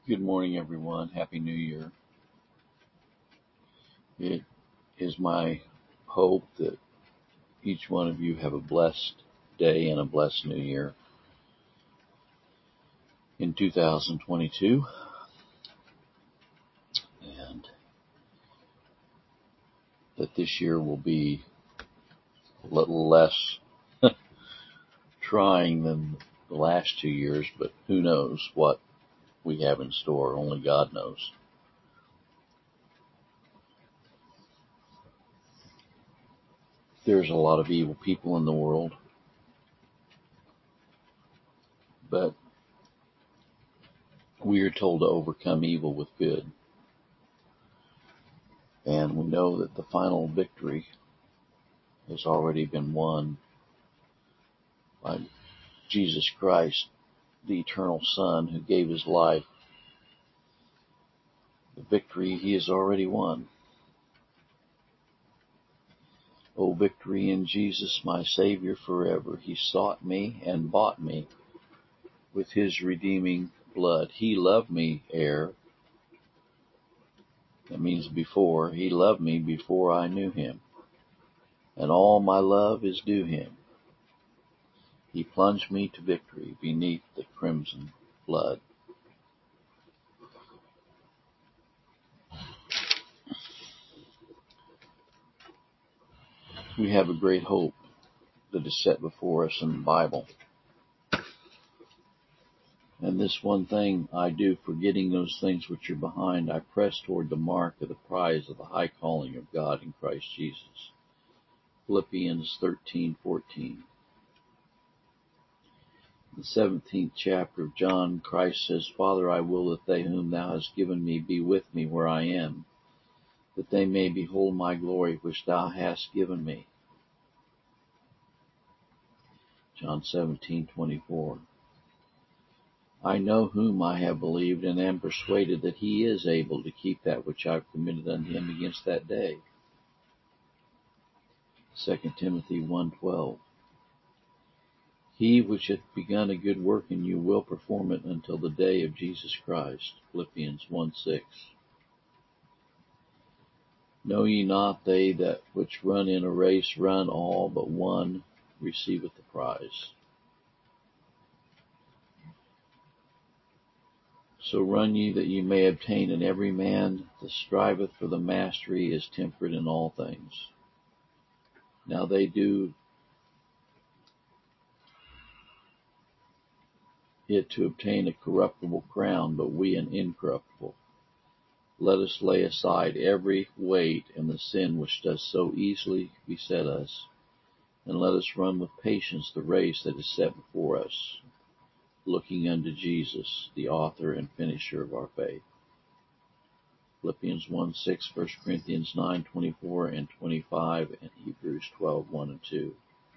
Good morning, everyone. Happy New Year. It is my hope that each one of you have a blessed day and a blessed New Year in 2022, and that this year will be a little less trying than the last 2 years, but who knows what we have in store. Only God knows. There's a lot of evil people in the world, but we are told to overcome evil with good. And we know that the final victory has already been won by Jesus Christ, the eternal Son, who gave his life. The victory he has already won. O victory in Jesus, my Savior forever. He sought me and bought me with his redeeming blood. He loved me ere. That means before. He loved me before I knew him. And all my love is due him. He plunged me to victory beneath the crimson flood. We have a great hope that is set before us in the Bible. And this one thing I do, forgetting those things which are behind, I press toward the mark of the prize of the high calling of God in Christ Jesus. Philippians 13:14. In the 17th chapter of John, Christ says, Father, I will that they whom thou hast given me be with me where I am, that they may behold my glory which thou hast given me. John 17:24. I know whom I have believed, and am persuaded that he is able to keep that which I have committed unto him against that day. 2 Timothy 1:12. He which hath begun a good work in you will perform it until the day of Jesus Christ. Philippians 1:6. Know ye not they that which run in a race run all, but one receiveth the prize? So run ye that ye may obtain, and every man that striveth for the mastery is temperate in all things. Now they do it to obtain a corruptible crown, but we an incorruptible. Let us lay aside every weight and the sin which does so easily beset us, and let us run with patience the race that is set before us, looking unto Jesus, the author and finisher of our faith. Philippians 1:6, 1 Corinthians 9:24 and 25, and Hebrews 12:1 and 2.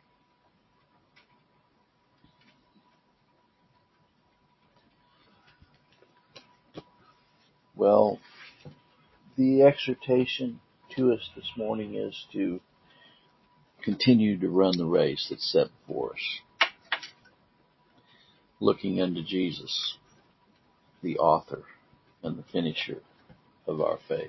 Well, the exhortation to us this morning is to continue to run the race that's set before us, looking unto Jesus, the author and the finisher of our faith.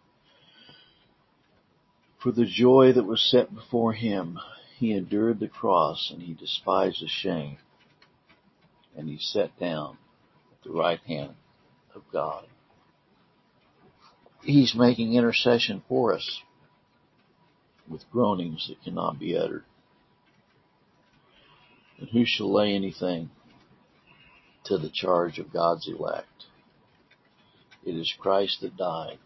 For the joy that was set before him, he endured the cross, and he despised the shame, and he sat down at the right hand of God. He's making intercession for us with groanings that cannot be uttered. And who shall lay anything to the charge of God's elect? It is Christ that died,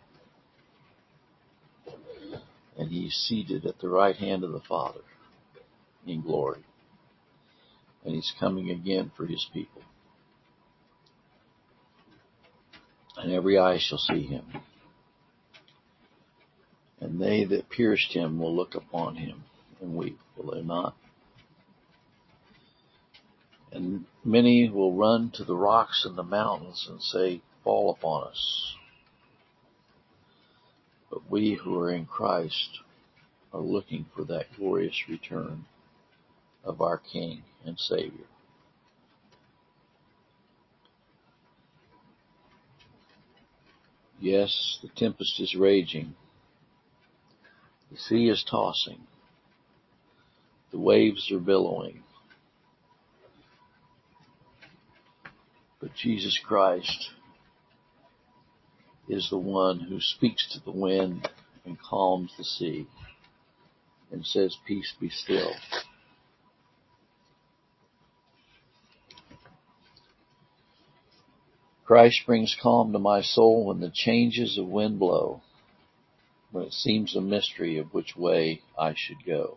and he's seated at the right hand of the Father in glory. And he's coming again for his people. And every eye shall see him. And they that pierced him will look upon him and weep, will they not? And many will run to the rocks and the mountains and say, Fall upon us. But we who are in Christ are looking for that glorious return of our King and Savior. Yes, the tempest is raging. The sea is tossing. The waves are billowing. But Jesus Christ is the one who speaks to the wind and calms the sea and says, "Peace, be still." Christ brings calm to my soul when the changes of wind blow, when it seems a mystery of which way I should go.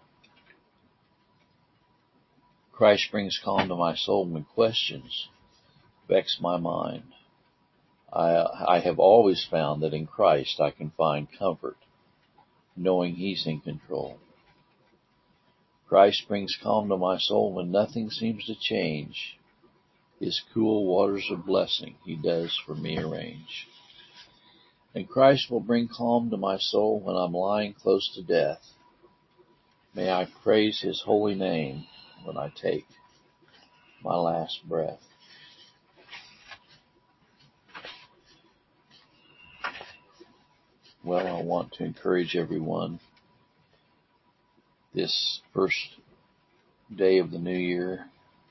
Christ brings calm to my soul when questions vex my mind. I have always found that in Christ I can find comfort, knowing He's in control. Christ brings calm to my soul when nothing seems to change. His cool waters of blessing He does for me arrange. And Christ will bring calm to my soul when I'm lying close to death. May I praise His holy name when I take my last breath. Well, I want to encourage everyone this first day of the new year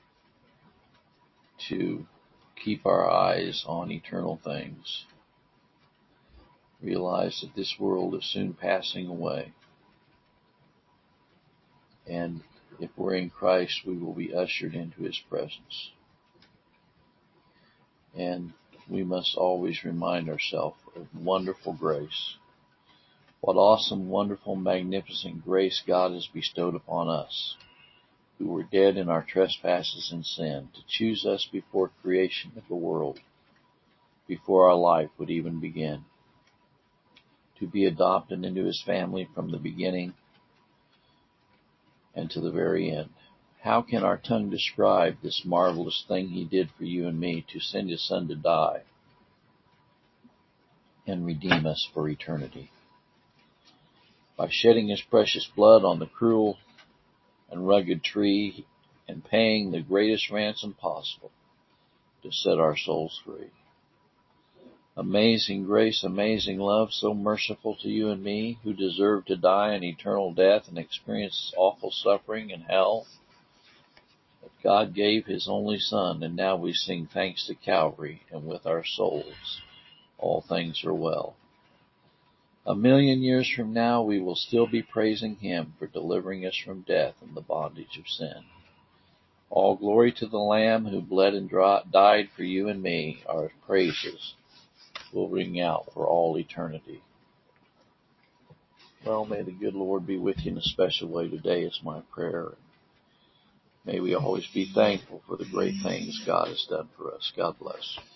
to keep our eyes on eternal things. Realize that this world is soon passing away. And if we're in Christ, we will be ushered into His presence. And we must always remind ourselves of wonderful grace. What awesome, wonderful, magnificent grace God has bestowed upon us, who were dead in our trespasses and sin, to choose us before creation of the world, before our life would even begin, to be adopted into His family from the beginning and to the very end. How can our tongue describe this marvelous thing He did for you and me, to send His Son to die and redeem us for eternity? By shedding His precious blood on the cruel and rugged tree and paying the greatest ransom possible to set our souls free. Amazing grace, amazing love, so merciful to you and me, who deserve to die an eternal death and experience awful suffering in hell. But God gave His only Son, and now we sing thanks to Calvary, and with our souls all things are well. 1,000,000 years from now, we will still be praising Him for delivering us from death and the bondage of sin. All glory to the Lamb who bled and died for you and me. Our praises will ring out for all eternity. Well, may the good Lord be with you in a special way today is my prayer. May we always be thankful for the great things God has done for us. God bless.